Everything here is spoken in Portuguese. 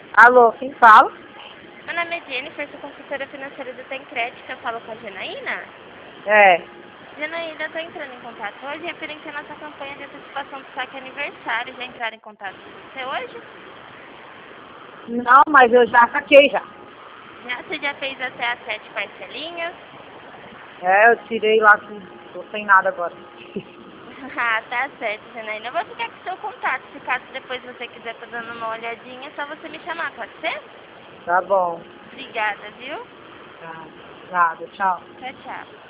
Alô, quem fala? Meu nome é Jennifer, sou consultora financeira do Tencred, que eu falo com a Janaína. É. Janaína, eu tô entrando em contato hoje referente à nossa campanha de antecipação do saque aniversário. Já entraram em contato com você hoje? Não, mas eu já saquei já. Você já fez até as 7 parcelinhas? É, eu tirei lá tudo. Tô sem nada agora. Ah, tá certo, Janaína. Eu vou ficar com o seu contato. Se caso depois você quiser tá dando uma olhadinha, é só você me chamar, pode ser? Tá bom. Obrigada, viu? Tá. Nada, tchau. Tchau, tchau.